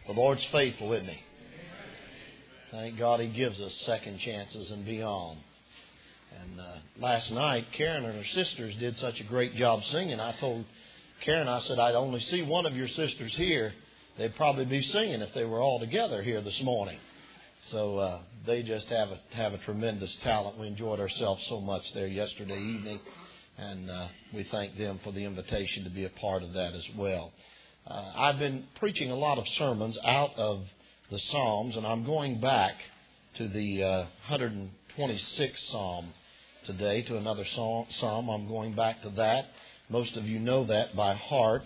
The Lord's faithful, isn't He? Thank God He gives us second chances and beyond. And last night, Karen and her sisters did such a great job singing. I told Karen, I said, I'd only see one of your sisters here. They'd probably be singing if they were all together here this morning. So they just have a tremendous talent. We enjoyed ourselves so much there yesterday evening. And we thank them for the invitation to be a part of that as well. I've been preaching a lot of sermons out of the Psalms, and I'm going back to the 126th Psalm today, to another Psalm. I'm going back to that. Most of you know that by heart.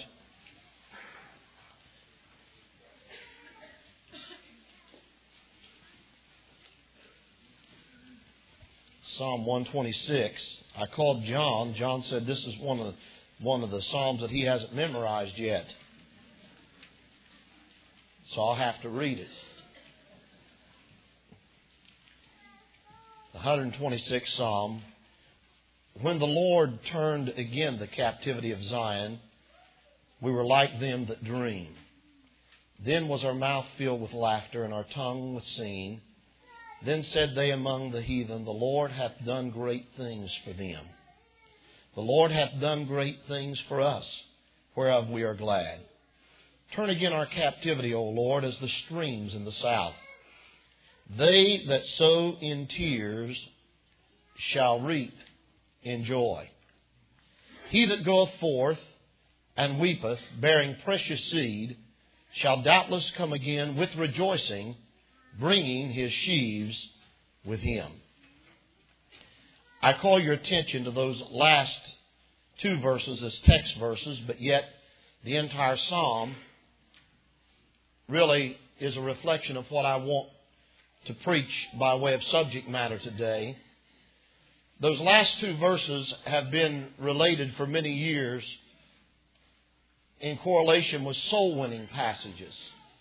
Psalm 126. I called John. John said this is one of the Psalms that he hasn't memorized yet. So I'll have to read it. The 126th Psalm. When the Lord turned again the captivity of Zion, we were like them that dream. Then was our mouth filled with laughter and our tongue with singing. Then said they among the heathen, the Lord hath done great things for them. The Lord hath done great things for us, whereof we are glad. Turn again our captivity, O Lord, as the streams in the south. They that sow in tears shall reap in joy. He that goeth forth and weepeth, bearing precious seed, shall doubtless come again with rejoicing, bringing his sheaves with him. I call your attention to those last two verses as text verses, but yet the entire psalm really is a reflection of what I want to preach by way of subject matter today. Those last two verses have been related for many years in correlation with soul-winning passages.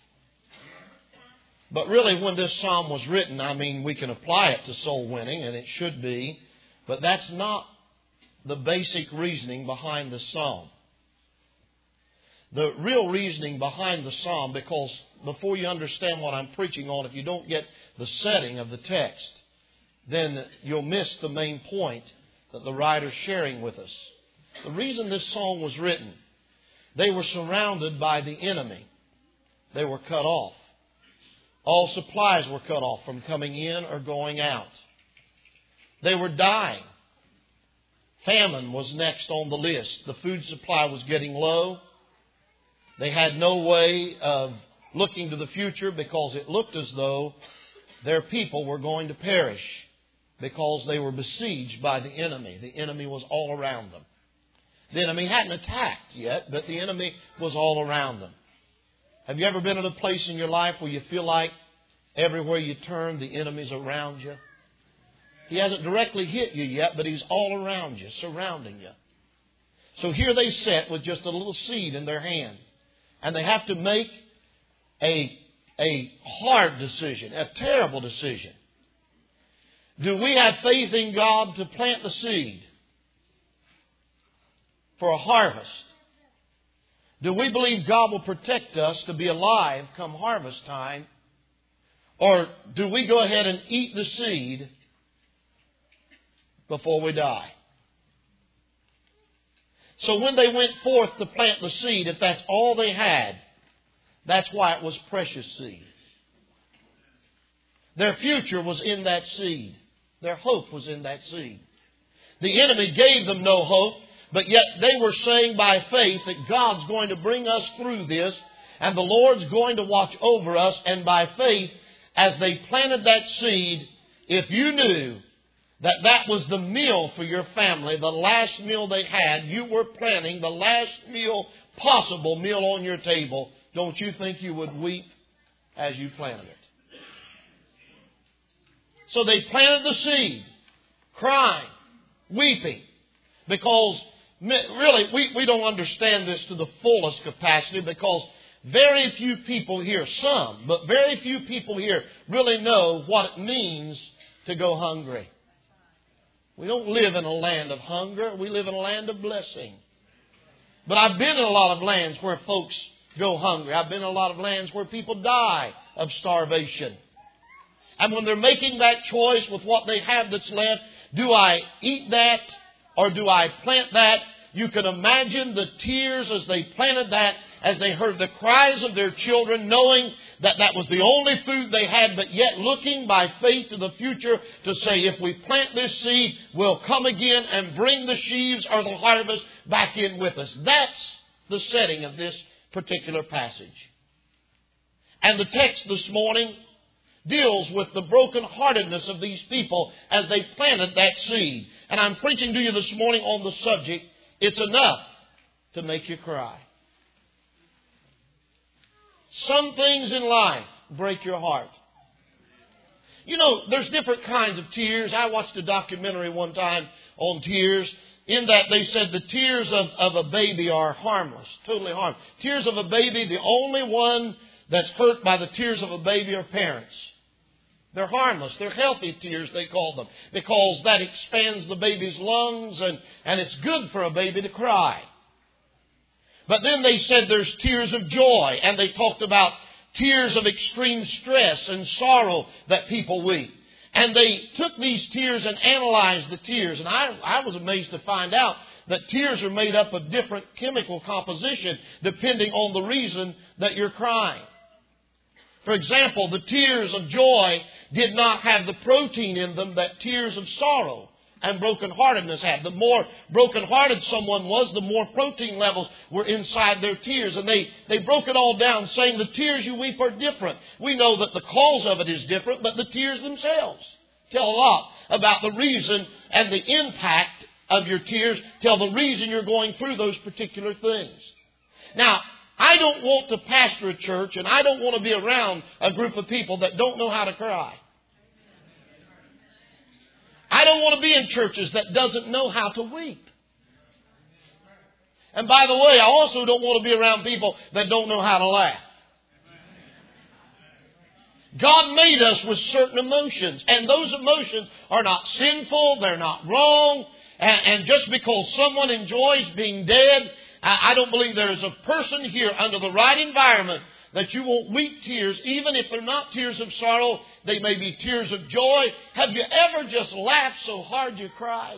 But really, when this psalm was written, we can apply it to soul winning, and it should be, but that's not the basic reasoning behind the psalm. The real reasoning behind the psalm, because before you understand what I'm preaching on, if you don't get the setting of the text, then you'll miss the main point that the writer's sharing with us. The reason this psalm was written, they were surrounded by the enemy. They were cut off. All supplies were cut off from coming in or going out. They were dying. Famine was next on the list. The food supply was getting low. They had no way of looking to the future because it looked as though their people were going to perish because they were besieged by the enemy. The enemy was all around them. The enemy hadn't attacked yet, but the enemy was all around them. Have you ever been at a place in your life where you feel like everywhere you turn, the enemy's around you? He hasn't directly hit you yet, but he's all around you, surrounding you. So here they sit with just a little seed in their hand. And they have to make a hard decision, a terrible decision. Do we have faith in God to plant the seed for a harvest? Do we believe God will protect us to be alive come harvest time? Or do we go ahead and eat the seed before we die? So when they went forth to plant the seed, if that's all they had, that's why it was precious seed. Their future was in that seed. Their hope was in that seed. The enemy gave them no hope, but yet they were saying by faith that God's going to bring us through this, and the Lord's going to watch over us. And by faith, as they planted that seed, if you knew that that was the meal for your family, the last meal they had, you were planning the last meal, possible meal on your table, don't you think you would weep as you planted it? So they planted the seed, crying, weeping, because really we don't understand this to the fullest capacity, because very few people here, some, but very few people here really know what it means to go hungry. We don't live in a land of hunger. We live in a land of blessing. But I've been in a lot of lands where folks go hungry. I've been in a lot of lands where people die of starvation. And when they're making that choice with what they have that's left, do I eat that or do I plant that? You can imagine the tears as they planted that, as they heard the cries of their children, knowing that that was the only food they had, but yet looking by faith to the future to say, if we plant this seed, we'll come again and bring the sheaves or the harvest back in with us. That's the setting of this particular passage. And the text this morning deals with the brokenheartedness of these people as they planted that seed. And I'm preaching to you this morning on the subject, it's enough to make you cry. Some things in life break your heart. You know, there's different kinds of tears. I watched a documentary one time on tears. In that they said the tears of a baby are harmless, totally harmless. Tears of a baby, the only one that's hurt by the tears of a baby are parents. They're harmless. They're healthy tears, they call them, because that expands the baby's lungs and it's good for a baby to cry. But then they said there's tears of joy, and they talked about tears of extreme stress and sorrow that people weep. And they took these tears and analyzed the tears. And I was amazed to find out that tears are made up of different chemical composition depending on the reason that you're crying. For example, the tears of joy did not have the protein in them that tears of sorrow and brokenheartedness had. The more brokenhearted someone was, the more protein levels were inside their tears. And they broke it all down, saying the tears you weep are different. We know that the cause of it is different, but the tears themselves tell a lot about the reason and the impact of your tears, tell the reason you're going through those particular things. Now, I don't want to pastor a church, and I don't want to be around a group of people that don't know how to cry. I don't want to be in churches that doesn't know how to weep. And by the way, I also don't want to be around people that don't know how to laugh. God made us with certain emotions, and those emotions are not sinful, they're not wrong, and just because someone enjoys being dead, I don't believe there is a person here under the right environment that you won't weep tears, even if they're not tears of sorrow, they may be tears of joy. Have you ever just laughed so hard you cried?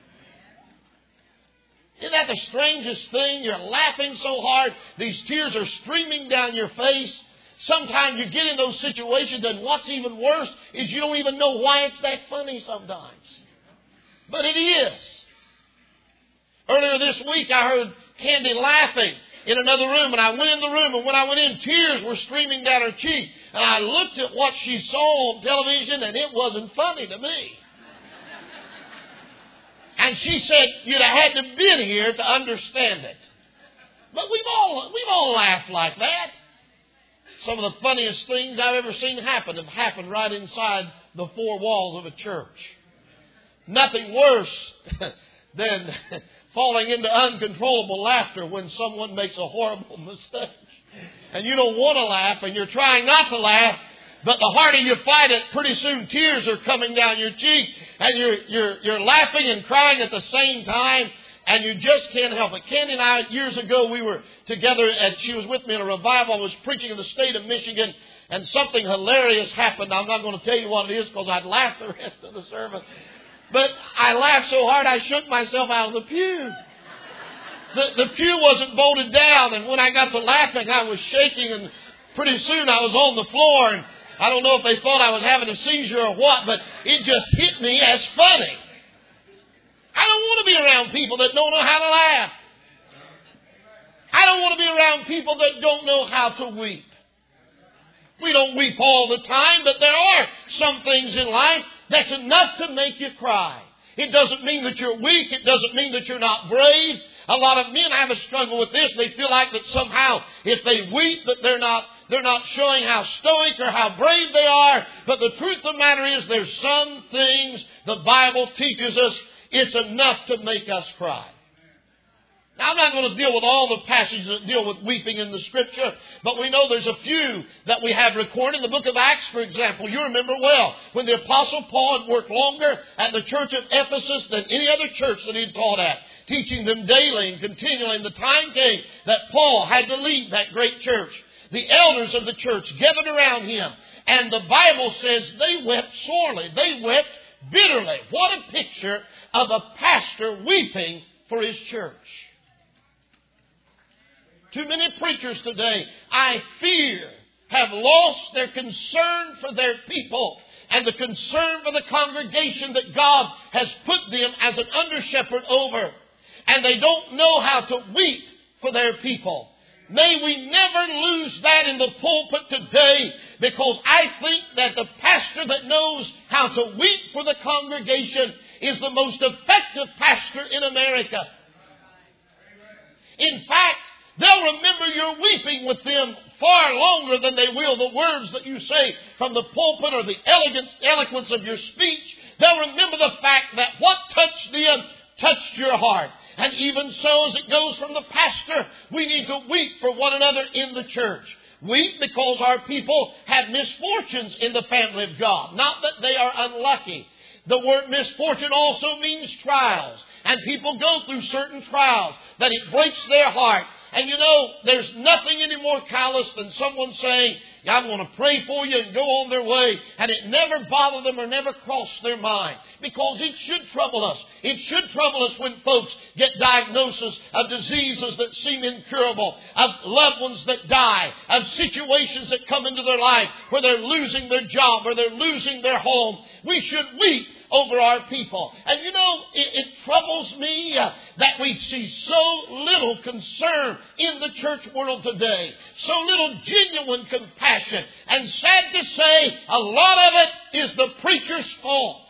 Isn't that the strangest thing? You're laughing so hard, these tears are streaming down your face. Sometimes you get in those situations, and what's even worse is you don't even know why it's that funny sometimes. But it is. Earlier this week, I heard Candy laughing in another room, and I went in the room, and when I went in, tears were streaming down her cheek. And I looked at what she saw on television, and it wasn't funny to me. And she said, you'd have had to have been here to understand it. But we've all laughed like that. Some of the funniest things I've ever seen happen have happened right inside the four walls of a church. Nothing worse than falling into uncontrollable laughter when someone makes a horrible mistake. And you don't want to laugh, and you're trying not to laugh, but the harder you fight it, pretty soon tears are coming down your cheek, and you're laughing and crying at the same time, and you just can't help it. Candy and I, years ago, we were together, and she was with me in a revival. I was preaching in the state of Michigan, and something hilarious happened. I'm not going to tell you what it is because I'd laugh the rest of the service. But I laughed so hard I shook myself out of the pew. The pew wasn't bolted down, and when I got to laughing, I was shaking, and pretty soon I was on the floor, and I don't know if they thought I was having a seizure or what, but it just hit me as funny. I don't want to be around people that don't know how to laugh. I don't want to be around people that don't know how to weep. We don't weep all the time, but there are some things in life that's enough to make you cry. It doesn't mean that you're weak. It doesn't mean that you're not brave. A lot of men have a struggle with this. They feel like that somehow if they weep that they're not showing how stoic or how brave they are. But the truth of the matter is there's some things the Bible teaches us it's enough to make us cry. Now, I'm not going to deal with all the passages that deal with weeping in the Scripture, but we know there's a few that we have recorded. In the book of Acts, for example, you remember well, when the Apostle Paul had worked longer at the church of Ephesus than any other church that he had taught at. teaching them daily and continually. And the time came that Paul had to leave that great church. The elders of the church gathered around him. And the Bible says they wept sorely. They wept bitterly. What a picture of a pastor weeping for his church. Too many preachers today, I fear, have lost their concern for their people and the concern for the congregation that God has put them as an under-shepherd over. And they don't know how to weep for their people. May we never lose that in the pulpit today, because I think that the pastor that knows how to weep for the congregation is the most effective pastor in America. In fact, they'll remember your weeping with them far longer than they will the words that you say from the pulpit or the eloquence of your speech. They'll remember the fact that what touched them touched your heart. And even so, as it goes from the pastor, we need to weep for one another in the church. Weep because our people have misfortunes in the family of God. Not that they are unlucky. The word misfortune also means trials. And people go through certain trials that it breaks their heart. And you know, there's nothing any more callous than someone saying, I'm going to pray for you, and go on their way. And it never bothered them or never crossed their mind. Because it should trouble us. It should trouble us when folks get diagnoses of diseases that seem incurable, of loved ones that die, of situations that come into their life where they're losing their job or they're losing their home. We should weep over our people. And you know, it troubles me that we see so little concern in the church world today. So little genuine compassion. And sad to say, a lot of it is the preacher's fault.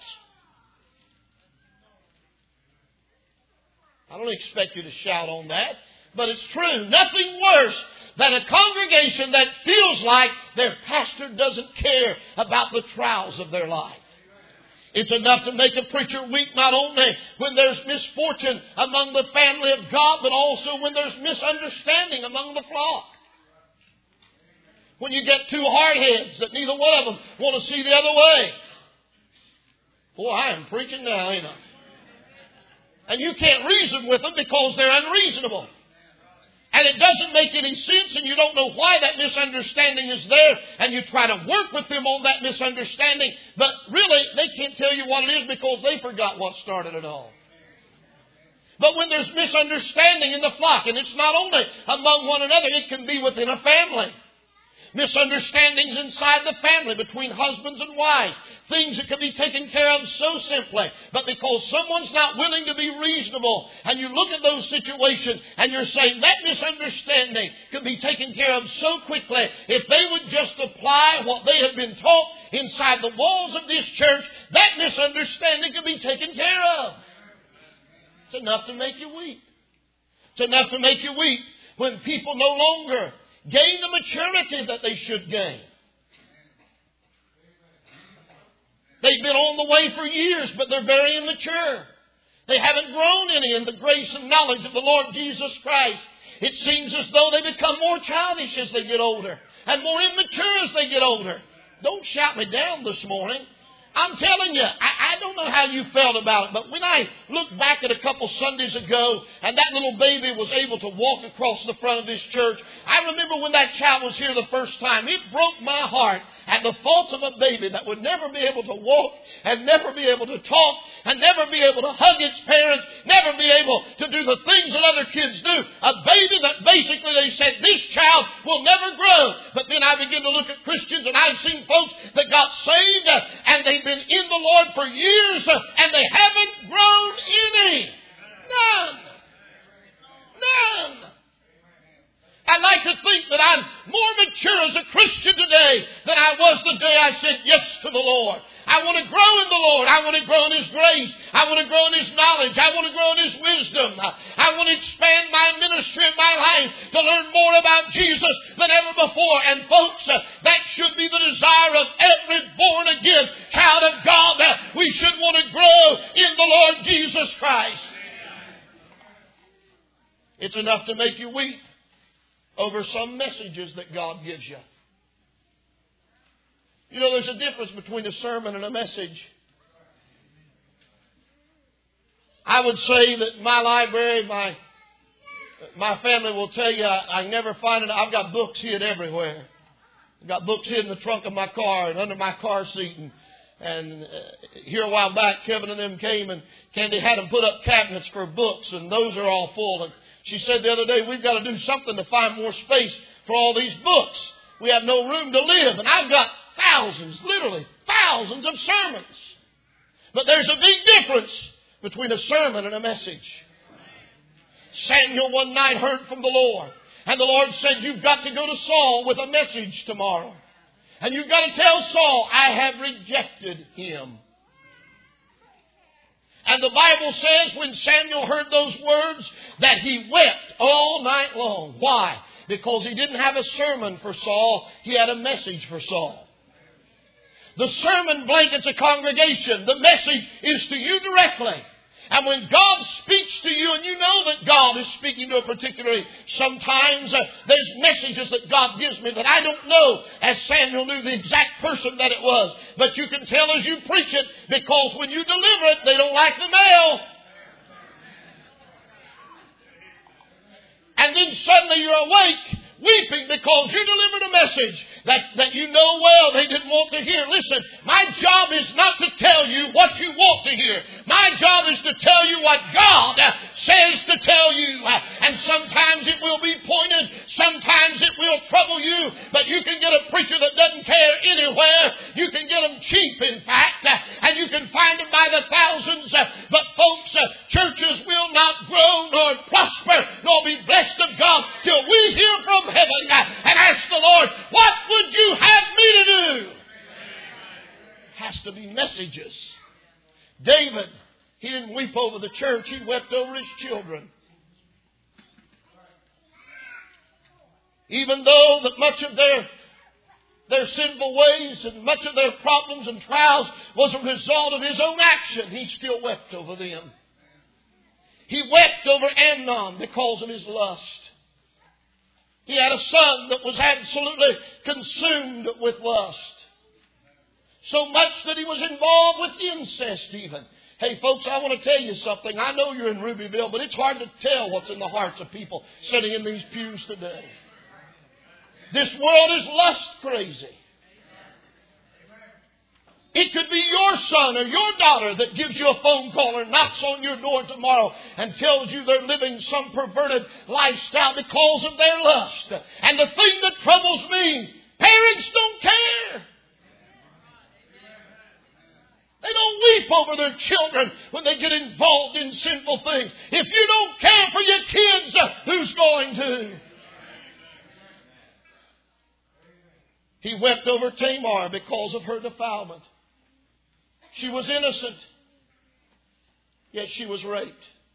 I don't expect you to shout on that, but it's true. Nothing worse than a congregation that feels like their pastor doesn't care about the trials of their life. It's enough to make a preacher weep not only when there's misfortune among the family of God, but also when there's misunderstanding among the flock. When you get two hardheads that neither one of them want to see the other way. Boy, I am preaching now, ain't I? And you can't reason with them because they're unreasonable. And it doesn't make any sense, and you don't know why that misunderstanding is there, and you try to work with them on that misunderstanding, but really they can't tell you what it is because they forgot what started it all. But when there's misunderstanding in the flock, and it's not only among one another, it can be within a family. Misunderstandings inside the family between husbands and wives. Things that can be taken care of so simply. But because someone's not willing to be reasonable, and you look at those situations and you're saying that misunderstanding can be taken care of so quickly if they would just apply what they have been taught inside the walls of this church, that misunderstanding can be taken care of. It's enough to make you weep. It's enough to make you weep when people no longer gain the maturity that they should gain. They've been on the way for years, but they're very immature. They haven't grown any in the grace and knowledge of the Lord Jesus Christ. It seems as though they become more childish as they get older and more immature as they get older. Don't shout me down this morning. I'm telling you, I don't know how you felt about it, but when I look back at a couple Sundays ago and that little baby was able to walk across the front of this church, I remember when that child was here the first time. It broke my heart at the thoughts of a baby that would never be able to walk and never be able to talk and never be able to hug its parents, never be able to do the things that other kids do. A baby that basically they said, this child will never grow. But then I begin to look at Christians, and I've seen folks that got saved and they've been in the Lord for years and they haven't grown any. None. None. I'd like to think that I'm more mature as a Christian today than I was the day I said yes to the Lord. I want to grow in the Lord. I want to grow in His grace. I want to grow in His knowledge. I want to grow in His wisdom. I want to expand my ministry and my life to learn more about Jesus than ever before. And folks, that should be the desire of every born-again child of God. We should want to grow in the Lord Jesus Christ. It's enough to make you weep over some messages that God gives you. You know, there's a difference between a sermon and a message. I would say that my library, my family will tell you I never find it. I've got books hid everywhere. I've got books hid in the trunk of my car and under my car seat. And here a while back, Kevin and them came and Candy had them put up cabinets for books, and those are all full. And she said the other day, we've got to do something to find more space for all these books. We have no room to live. And I've got thousands, literally thousands of sermons. But there's a big difference between a sermon and a message. Samuel one night heard from the Lord. And the Lord said, you've got to go to Saul with a message tomorrow. And you've got to tell Saul, I have rejected him. And the Bible says when Samuel heard those words that he wept all night long. Why? Because he didn't have a sermon for Saul. He had a message for Saul. The sermon blankets a congregation. The message is to you directly. And when God speaks to you, and you know that God is speaking to a particular, sometimes there's messages that God gives me that I don't know, as Samuel knew the exact person that it was. But you can tell as you preach it, because when you deliver it, they don't like the mail. And then suddenly you're awake, weeping because you delivered a message that you know well they didn't want to hear. Listen, my job is not to tell you what you want to hear. My job is to tell you what God says to tell you. And sometimes it will be pointed. Sometimes it will trouble you. But you can get a preacher that doesn't care anywhere. You can get them cheap, in fact. And you can find them by the thousands. But folks, churches will not grow nor prosper nor be blessed of God till we hear from heaven and ask the Lord, what would you have me to do? Has to be messages. David, he didn't weep over the church. He wept over his children. Even though that much of their sinful ways and much of their problems and trials was a result of his own action, he still wept over them. He wept over Amnon because of his lust. He had a son that was absolutely consumed with lust. So much that he was involved with incest even. Hey folks, I want to tell you something. I know you're in Rubyville, but it's hard to tell what's in the hearts of people sitting in these pews today. This world is lust crazy. It could be your son or your daughter that gives you a phone call or knocks on your door tomorrow and tells you they're living some perverted lifestyle because of their lust. And the thing that troubles me, parents don't care. They don't weep over their children when they get involved in sinful things. If you don't care for your kids, who's going to? He wept over Tamar because of her defilement. She was innocent, yet she was raped.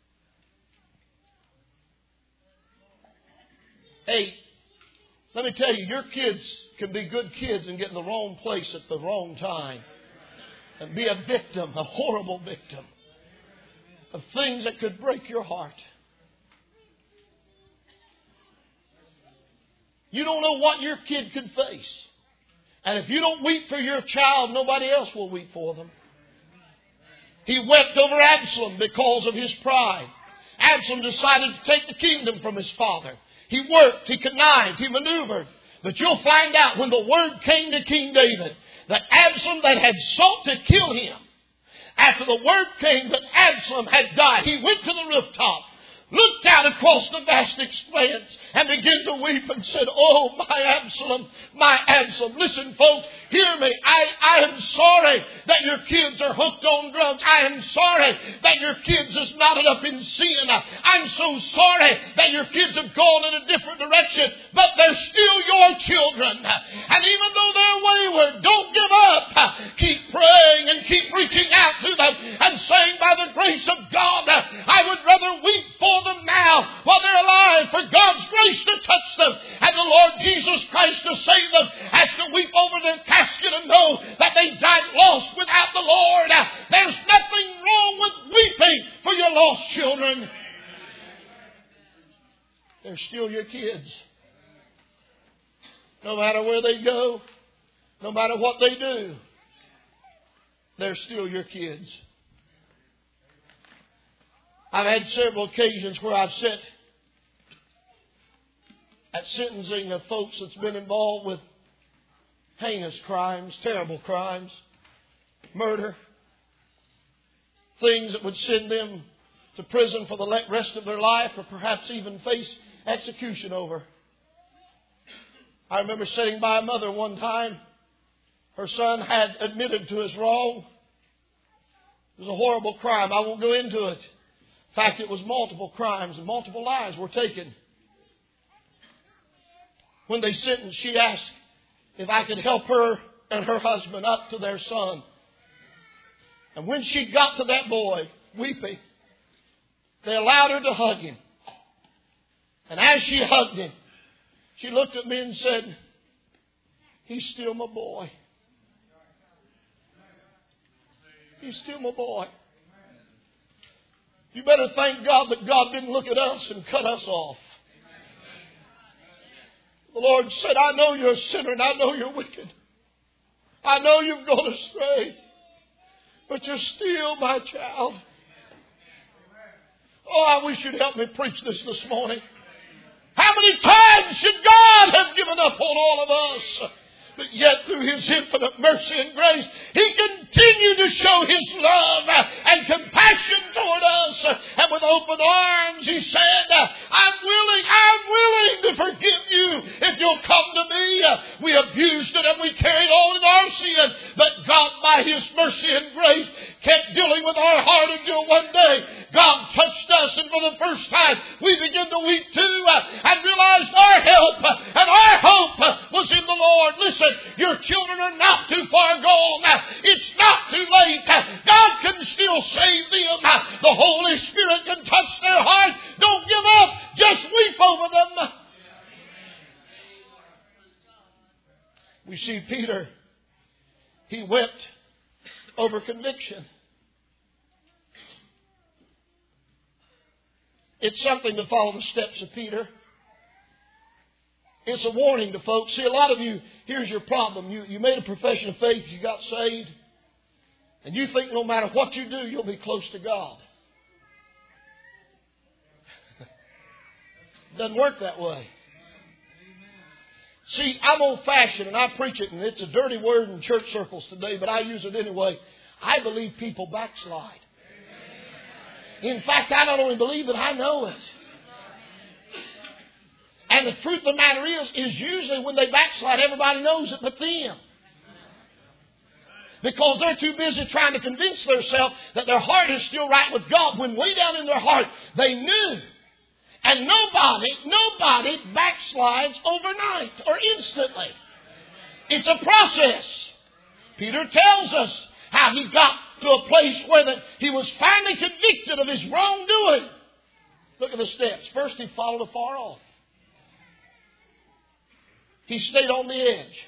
Hey, let me tell you, your kids can be good kids and get in the wrong place at the wrong time and be a victim, a horrible victim of things that could break your heart. You don't know what your kid could face. And if you don't weep for your child, nobody else will weep for them. He wept over Absalom because of his pride. Absalom decided to take the kingdom from his father. He worked, he connived, he maneuvered. But you'll find out when the word came to King David that Absalom that had sought to kill him, after the word came that Absalom had died, he went to the rooftop, looked out across the vast expanse and began to weep and said, oh, my Absalom, my Absalom. Listen, folks, hear me. I am sorry that your kids are hooked on drugs. I am sorry that your kids is knotted up in sin. I'm so sorry that your kids have gone in a different direction, but they're still your children. And even though they're wayward, don't give up. Keep praying and keep reaching out to them and saying, by the grace of God, I would rather weep for them now while they're alive, for God's grace to touch them and the Lord Jesus Christ to save them, as to weep over their casket and know that they died lost without the Lord. There's nothing wrong with weeping for your lost children. They're still your kids. No matter where they go, no matter what they do, they're still your kids. I've had several occasions where I've sat at sentencing of folks that's been involved with heinous crimes, terrible crimes, murder, things that would send them to prison for the rest of their life or perhaps even face execution over. I remember sitting by a mother one time. Her son had admitted to his wrong. It was a horrible crime. I won't go into it. In fact, it was multiple crimes and multiple lives were taken. When they sentenced, she asked if I could help her and her husband up to their son. And when she got to that boy, weeping, they allowed her to hug him. And as she hugged him, she looked at me and said, "He's still my boy. He's still my boy." You better thank God that God didn't look at us and cut us off. The Lord said, "I know you're a sinner and I know you're wicked. I know you've gone astray, but you're still my child." Oh, I wish you'd help me preach this morning. How many times should God have given up on all of us? But yet through His infinite mercy and grace, He continued to show His love and compassion toward us. And with open arms, He said, I'm willing to forgive you if you'll come to me. We abused it and we carried on in our sin. But God, by His mercy and grace, kept dealing with our heart until one day God touched us, and for the first time we began to weep too and realized our help and our hope was in the Lord. Listen, your children are not too far gone. It's not too late. God can still save them. The Holy Spirit can touch their heart. Don't give up. Just weep over them. We see Peter. He wept over conviction. It's something to follow the steps of Peter. It's a warning to folks. See, a lot of you, here's your problem. You made a profession of faith, you got saved, and you think no matter what you do, you'll be close to God. Doesn't work that way. See, I'm old-fashioned and I preach it, and it's a dirty word in church circles today, but I use it anyway. I believe people backslide. In fact, I not only believe it, I know it. And the truth of the matter is usually when they backslide, everybody knows it but them. Because they're too busy trying to convince themselves that their heart is still right with God, when way down in their heart they knew. And nobody backslides overnight or instantly. It's a process. Peter tells us how he got to a place where he was finally convicted of his wrongdoing. Look at the steps. First, he followed afar off. He stayed on the edge.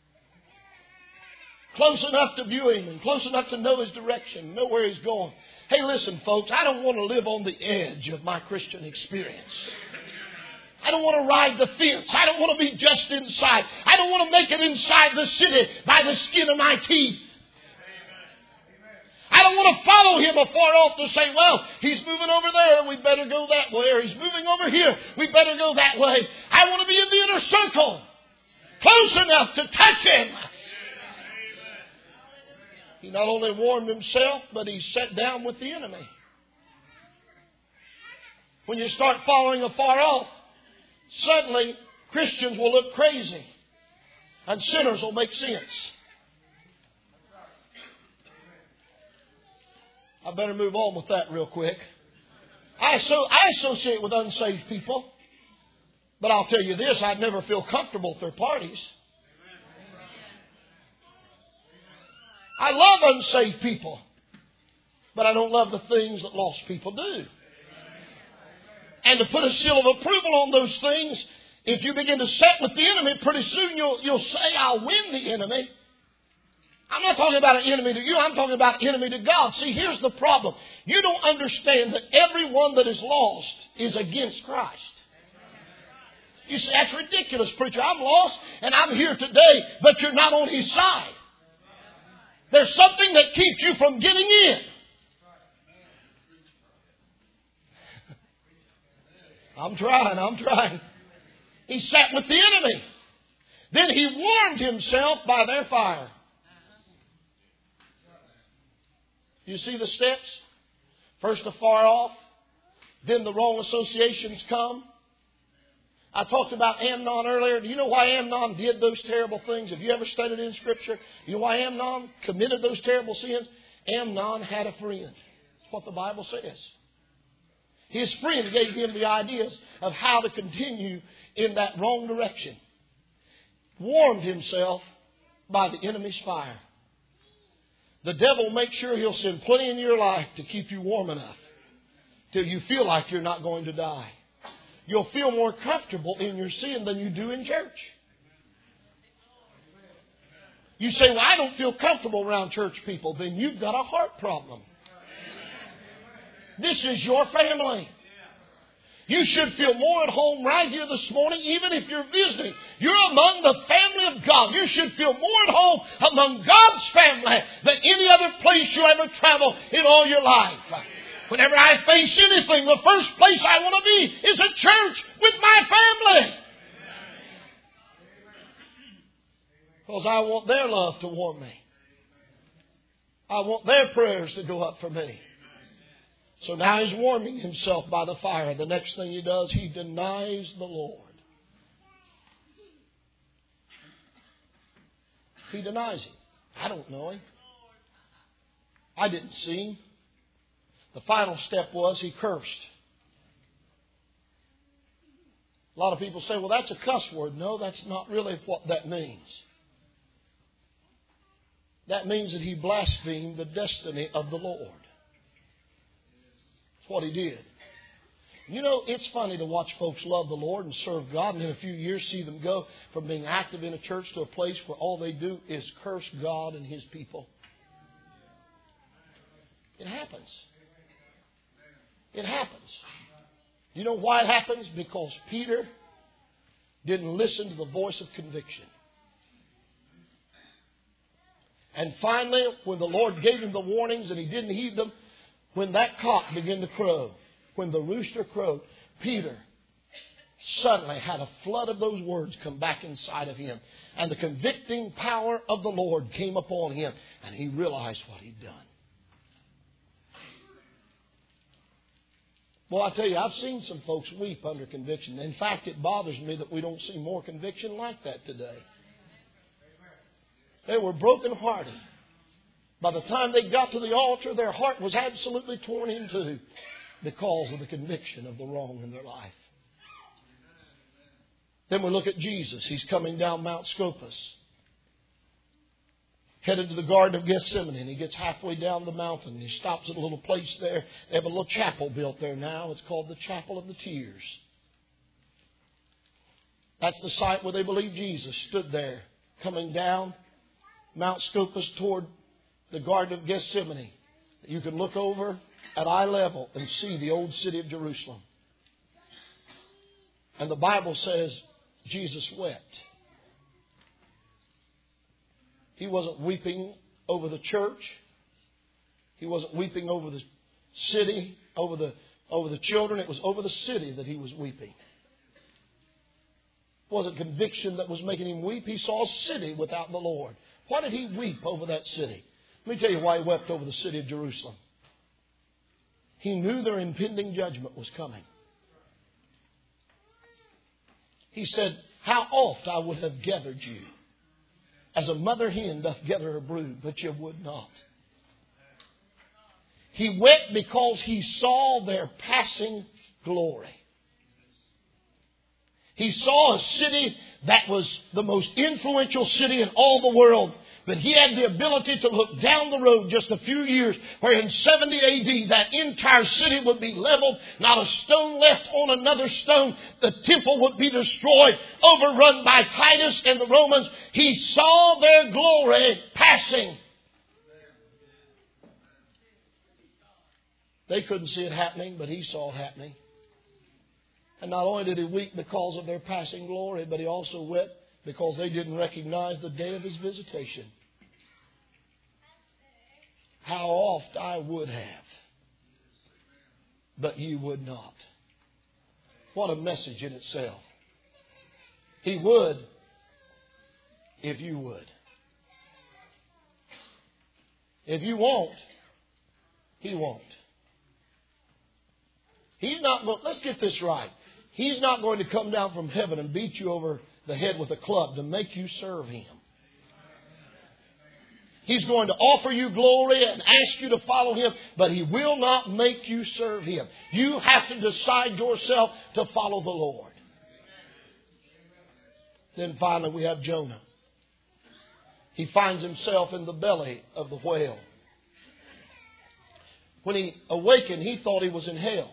Close enough to view him and close enough to know his direction, know where he's going. Hey, listen, folks, I don't want to live on the edge of my Christian experience. I don't want to ride the fence. I don't want to be just inside. I don't want to make it inside the city by the skin of my teeth. I don't want to follow him afar off to say, well, he's moving over there, we better go that way. Or he's moving over here, we better go that way. I want to be in the inner circle, close enough to touch him. He not only warmed himself, but he sat down with the enemy. When you start following afar off, suddenly Christians will look crazy and sinners will make sense. I better move on with that real quick. I associate with unsaved people, but I'll tell you this, I'd never feel comfortable with their parties. I love unsaved people, but I don't love the things that lost people do. And to put a seal of approval on those things, if you begin to set with the enemy, pretty soon you'll say, I'll win the enemy. I'm not talking about an enemy to you. I'm talking about an enemy to God. See, here's the problem. You don't understand that everyone that is lost is against Christ. You say, that's ridiculous, preacher. I'm lost and I'm here today, but you're not on His side. There's something that keeps you from getting in. I'm trying. He sat with the enemy. Then he warmed himself by their fire. You see the steps? First afar off. Then the wrong associations come. I talked about Amnon earlier. Do you know why Amnon did those terrible things? Have you ever studied in Scripture? You know why Amnon committed those terrible sins? Amnon had a friend. That's what the Bible says. His friend gave him the ideas of how to continue in that wrong direction. Warmed himself by the enemy's fire. The devil makes sure he'll send plenty in your life to keep you warm enough till you feel like you're not going to die. You'll feel more comfortable in your sin than you do in church. You say, well, I don't feel comfortable around church people. Then you've got a heart problem. This is your family. You should feel more at home right here this morning, even if you're visiting. You're among the family of God. You should feel more at home among God's family than any other place you ever travel in all your life. Whenever I face anything, the first place I want to be is a church with my family. Because I want their love to warm me. I want their prayers to go up for me. So now he's warming himself by the fire. The next thing he does, he denies the Lord. He denies him. I don't know him. I didn't see him. The final step was he cursed. A lot of people say, well, that's a cuss word. No, that's not really what that means. That means that he blasphemed the destiny of the Lord. That's what he did. You know, it's funny to watch folks love the Lord and serve God, and in a few years see them go from being active in a church to a place where all they do is curse God and His people. It happens. It happens. Do you know why it happens? Because Peter didn't listen to the voice of conviction. And finally, when the Lord gave him the warnings and he didn't heed them, when that cock began to crow, when the rooster crowed, Peter suddenly had a flood of those words come back inside of him. And the convicting power of the Lord came upon him. And he realized what he'd done. Well, I tell you, I've seen some folks weep under conviction. In fact, it bothers me that we don't see more conviction like that today. They were brokenhearted. By the time they got to the altar, their heart was absolutely torn in two because of the conviction of the wrong in their life. Then we look at Jesus. He's coming down Mount Scopus, headed to the Garden of Gethsemane. And he gets halfway down the mountain. And he stops at a little place there. They have a little chapel built there now. It's called the Chapel of the Tears. That's the site where they believe Jesus stood there, coming down Mount Scopus toward the Garden of Gethsemane. You can look over at eye level and see the old city of Jerusalem. And the Bible says Jesus wept. He wasn't weeping over the church. He wasn't weeping over the city, over the children. It was over the city that he was weeping. It wasn't conviction that was making him weep. He saw a city without the Lord. Why did he weep over that city? Let me tell you why he wept over the city of Jerusalem. He knew their impending judgment was coming. He said, how oft I would have gathered you, as a mother hen doth gather her brood, but you would not. He wept because he saw their passing glory. He saw a city that was the most influential city in all the world. But he had the ability to look down the road just a few years where in 70 A.D. that entire city would be leveled. Not a stone left on another stone. The temple would be destroyed, overrun by Titus and the Romans. He saw their glory passing. They couldn't see it happening, but he saw it happening. And not only did he weep because of their passing glory, but he also wept because they didn't recognize the day of his visitation. How oft I would have, but you would not. What a message in itself. He would if you would. If you won't, He won't. He's not going, let's get this right. He's not going to come down from heaven and beat you over the head with a club to make you serve Him. He's going to offer you glory and ask you to follow Him, but He will not make you serve Him. You have to decide yourself to follow the Lord. Then finally we have Jonah. He finds himself in the belly of the whale. When he awakened, he thought he was in hell.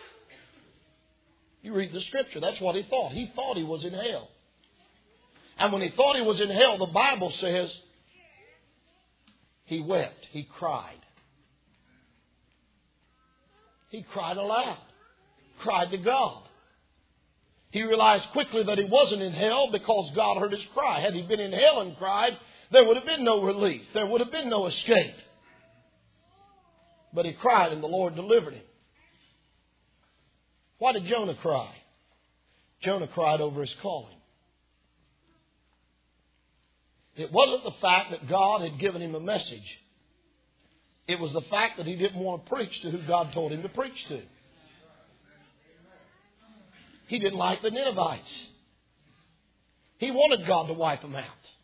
You read the scripture, that's what he thought. He thought he was in hell. And when he thought he was in hell, the Bible says he wept. He cried. He cried aloud. Cried to God. He realized quickly that he wasn't in hell because God heard his cry. Had he been in hell and cried, there would have been no relief. There would have been no escape. But he cried and the Lord delivered him. Why did Jonah cry? Jonah cried over his calling. It wasn't the fact that God had given him a message. It was the fact that he didn't want to preach to who God told him to preach to. He didn't like the Ninevites. He wanted God to wipe them out.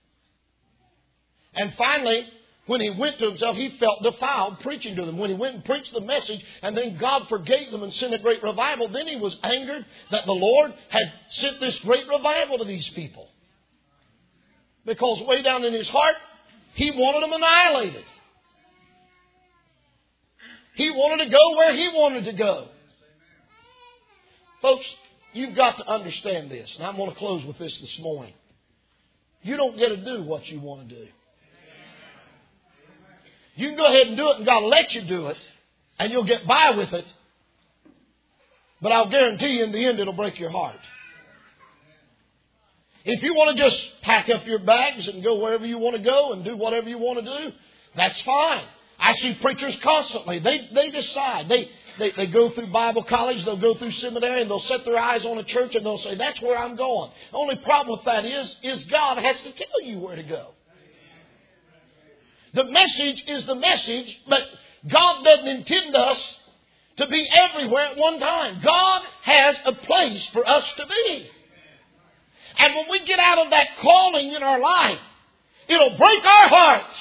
And finally, when he went to himself, he felt defiled preaching to them. When he went and preached the message and then God forgave them and sent a great revival, then he was angered that the Lord had sent this great revival to these people. Because way down in his heart, he wanted them annihilated. He wanted to go where he wanted to go. Folks, you've got to understand this. And I'm going to close with this morning. You don't get to do what you want to do. You can go ahead and do it and God will let you do it. And you'll get by with it. But I'll guarantee you in the end it'll break your heart. If you want to just pack up your bags and go wherever you want to go and do whatever you want to do, that's fine. I see preachers constantly. They decide. They go through Bible college, they'll go through seminary, and they'll set their eyes on a church and they'll say, that's where I'm going. The only problem with that is God has to tell you where to go. The message is the message, but God doesn't intend us to be everywhere at one time. God has a place for us to be. And when we get out of that calling in our life, it'll break our heart.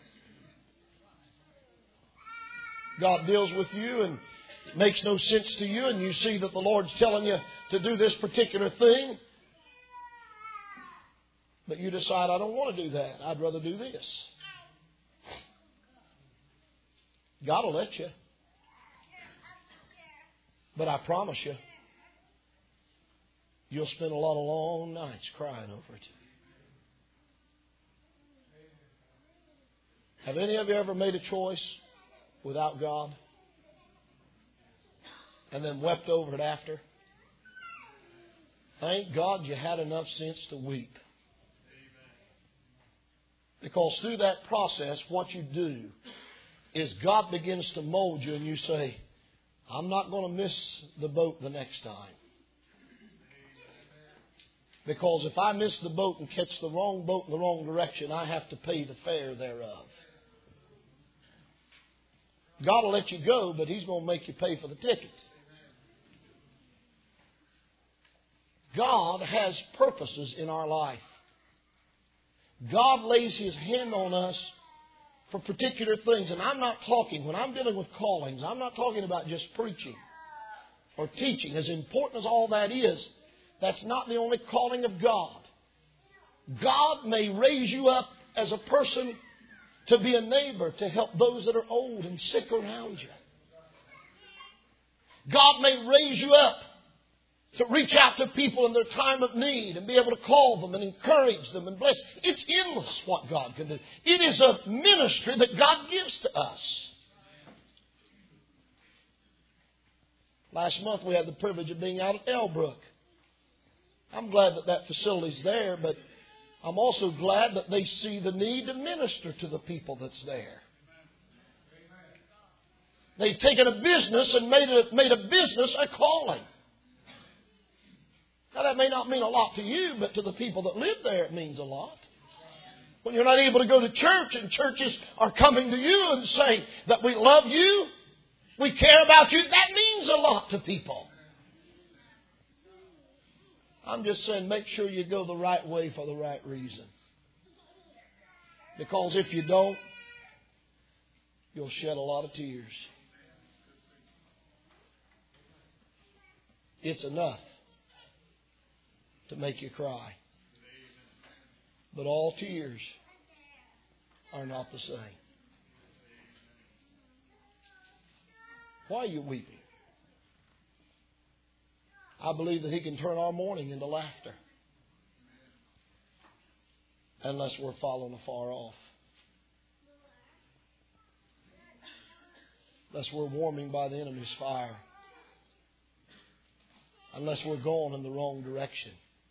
God deals with you and it makes no sense to you, and you see that the Lord's telling you to do this particular thing. But you decide, I don't want to do that. I'd rather do this. God will let you. But I promise you, you'll spend a lot of long nights crying over it. Have any of you ever made a choice without God and then wept over it after? Thank God you had enough sense to weep. Because through that process, what you do is God begins to mold you and you say, I'm not going to miss the boat the next time. Because if I miss the boat and catch the wrong boat in the wrong direction, I have to pay the fare thereof. God will let you go, but He's going to make you pay for the ticket. God has purposes in our life. God lays His hand on us for particular things. And I'm not talking, when I'm dealing with callings, I'm not talking about just preaching or teaching. As important as all that is, that's not the only calling of God. God may raise you up as a person to be a neighbor, to help those that are old and sick around you. God may raise you up to reach out to people in their time of need and be able to call them and encourage them and bless. It's endless what God can do. It is a ministry that God gives to us. Last month we had the privilege of being out at Elbrook. I'm glad that that facility's there, but I'm also glad that they see the need to minister to the people that's there. They've taken a business and made a business a calling. Now that may not mean a lot to you, but to the people that live there it means a lot. When you're not able to go to church and churches are coming to you and saying that we love you, we care about you, that means a lot to people. I'm just saying make sure you go the right way for the right reason. Because if you don't, you'll shed a lot of tears. It's enough to make you cry. But all tears are not the same. Why are you weeping? I believe that He can turn our mourning into laughter. Unless we're falling afar off. Unless we're warming by the enemy's fire. Unless we're going in the wrong direction.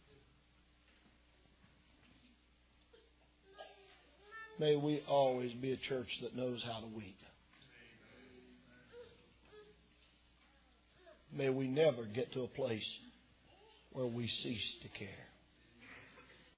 May we always be a church that knows how to weep. May we never get to a place where we cease to care.